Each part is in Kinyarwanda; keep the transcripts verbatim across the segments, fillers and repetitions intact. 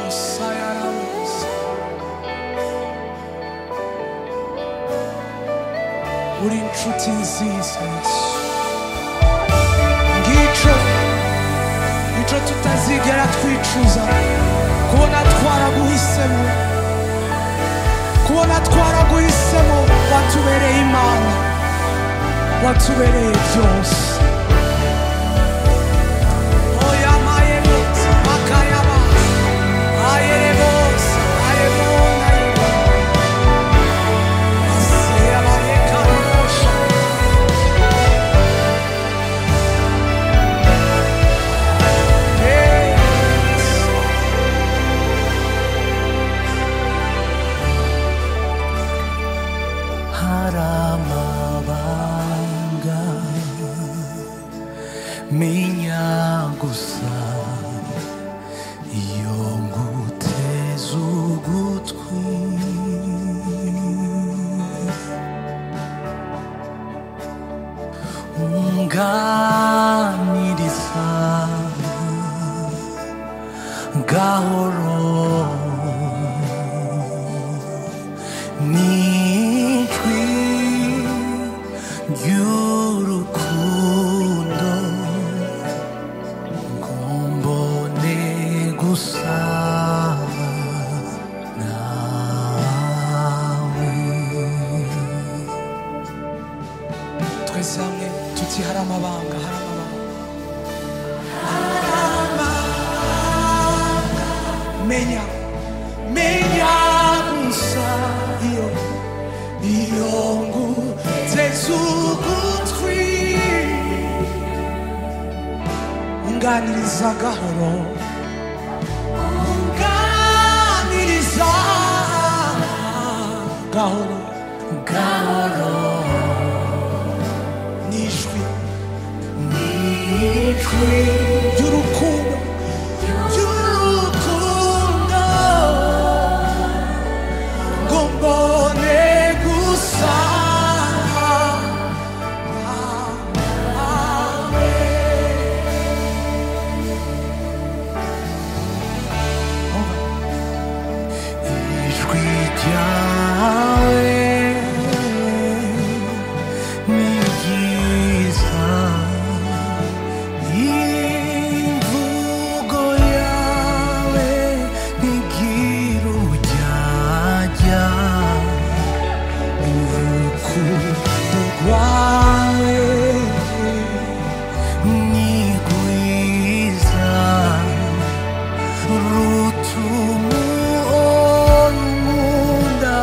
우린 truth seasons ngico ico tutazigera twicuza kubona twaraguhisemo kubona twaraguhisemo watubereye Imana watubereye byose oya mayebot makayaba ayebos ayebona minha gusa yongu tezugutwi unganiriza gahoro nitwi y'urukundo ngombone gusa nawe twese hamwe tuti hari amabanga hari amabanga menya menya gusa iyo iyo ngutezugutwi unganiriza gahoro unganiriza gahoro gahoro nijwi nijwi y'urukundo y'urukundo ngo mbone gusa rutumu omunda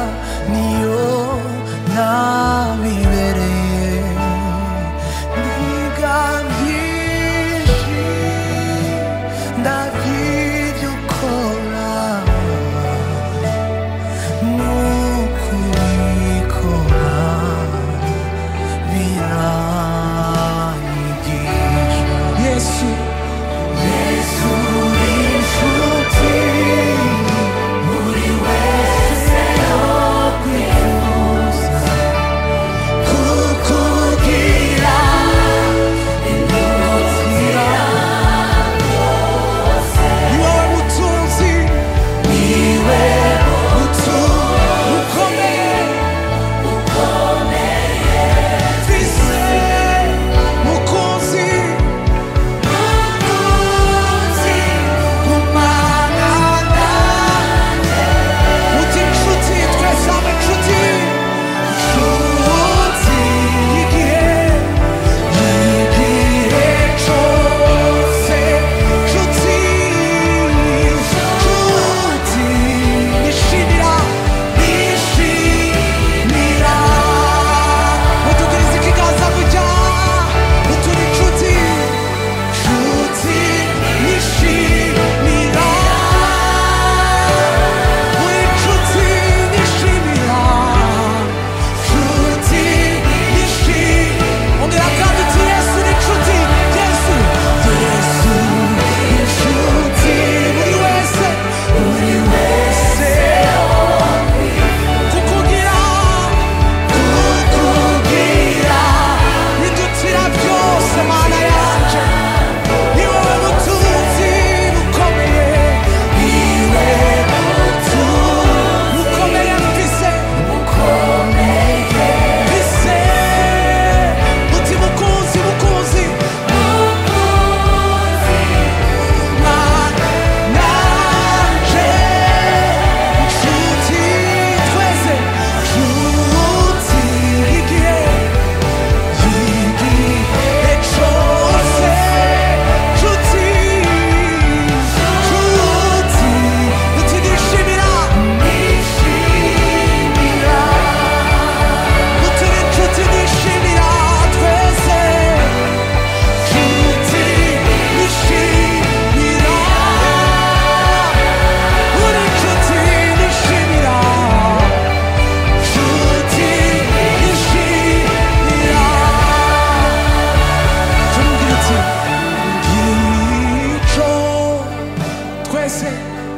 twese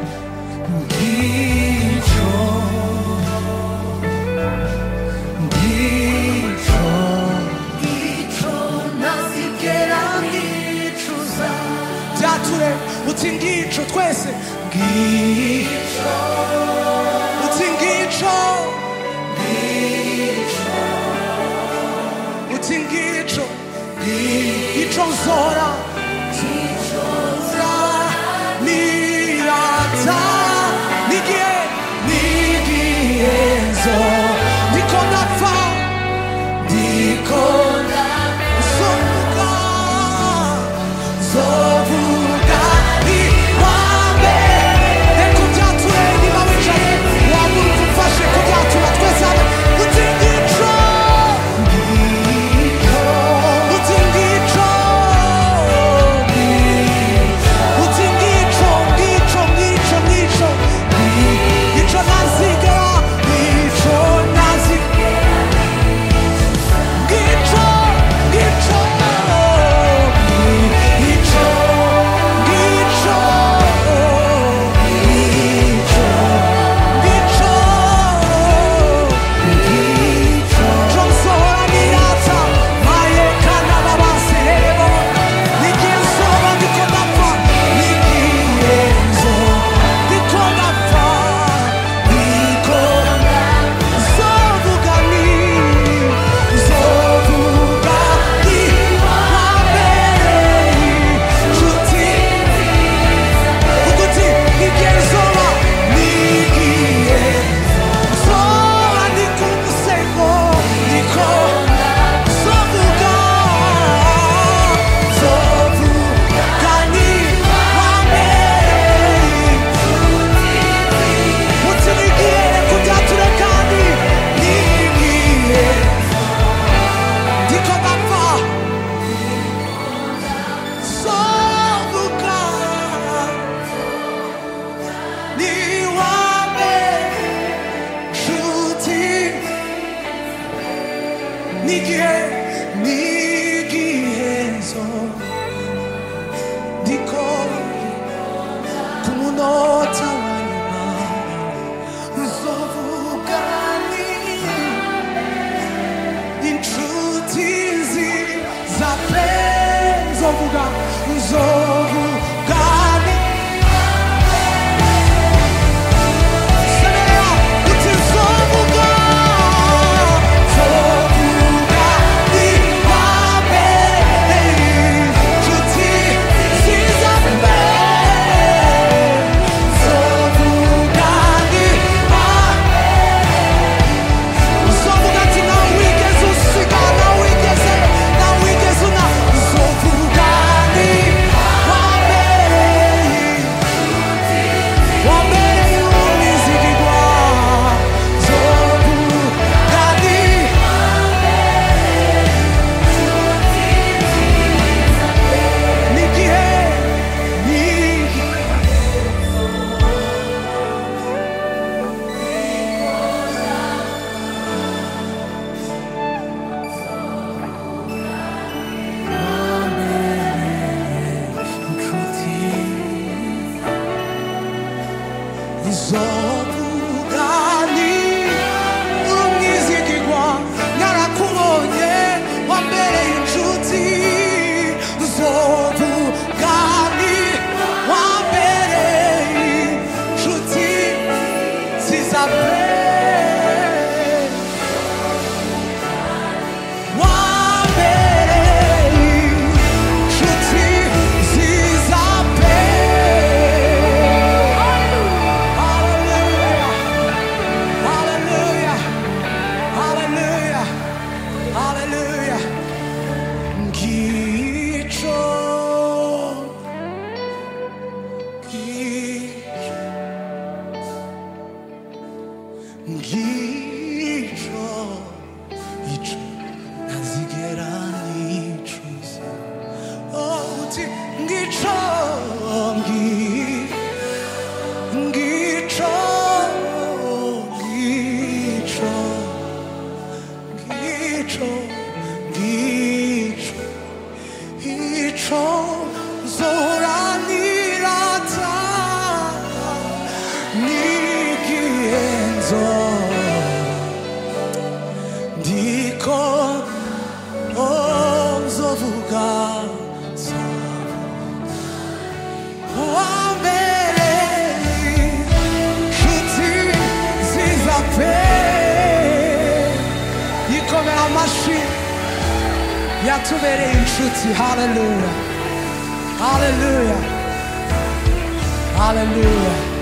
ngicyo ngicyo ngicyo ntazigera nkicuza byature uti ngicyo twese ngicyo uti ngicyo ngicyo uti ngicyo ngicyo nzora nirata nigiye nigiye nzo ndiko ndapfa ndiko nzovuga nzovuga ni wambe reka ubyature niba wicaye waba uri kumfashe kubyatura twese hamwe uti ngicyo ngicyo uti ngicyo uti ngicyo ngicyo ngicyo ngicyo ngicyo ntazigera ngicyo ntazigera ngicyo ngicyo ngicyo ngicyo ngicyo ngicyo ngicyo nsohora nirata mayekana babasirebo nigiye nsoba ndiko ndapfa nigiye nzo ndiko ndapfa ndiko nzovuga ni nzovuga ni wambereye inshuti uguti nigiye nzoba nigiye nzoba ndi ku musego ndiko nzovuga nzovuga ni wambereye uti nigiye kubyature kandi nigiye ndiko ndapfa nzovuga ni wambereye inshuti nigihe nigihe nzo ndiko ku munota wa nyuma nzovuga ni inshuti nziza pe nzovuga nzovuga ni Semeya uti nzovuga nzovuga ni wambereye inshuti nziza pe nzovuga ni nzovuga ati nawe wigeze usiga nawe wigeze nawe wigeze una nzovuga ni wambereye wambereye umwizigirwa nzovuga ni nigihe nigihe inshuti nzovuga ni umwizigirwa narakubonye wambereye inshuti nzovuga ni wambereye inshuti nziza pe wambereye inshuti nziza pe Hallelujah, hallelujah, hallelujah, hallelujah. Ngicyo, ngicyo, ngicyo, ngicyo ntazigera nicuza. Oh, uti ngicyo, ngi- ngicyo, ngicyo, ngicyo, ngicyo, ngicyo nzohora nirata yatubereye inshuti. Haleluya, haleluya, haleluya.